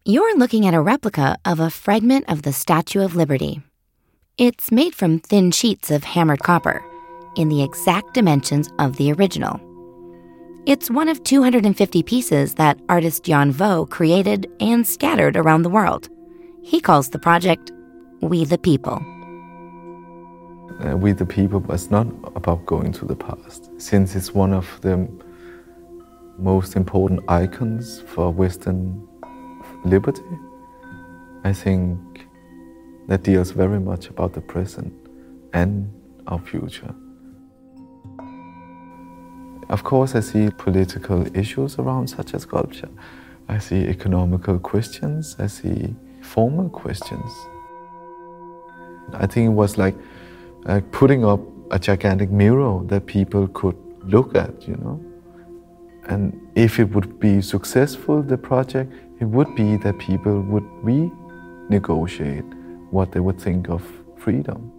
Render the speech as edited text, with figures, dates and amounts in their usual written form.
You're looking at a replica of a fragment of the Statue of Liberty. It's made from thin sheets of hammered copper, in the exact dimensions of the original. It's one of 250 pieces that artist Jan Vaux created and scattered around the world. He calls the project We the People. We the People was not about going to the past, since it's one of the most important icons for Western liberty. I think that deals very much about the present and our future. Of course, I see political issues around such as sculpture. I see economical questions. I see formal questions. I think it was like putting up a gigantic mirror that people could look at, And if it would be successful, the project, it would be that people would renegotiate what they would think of freedom.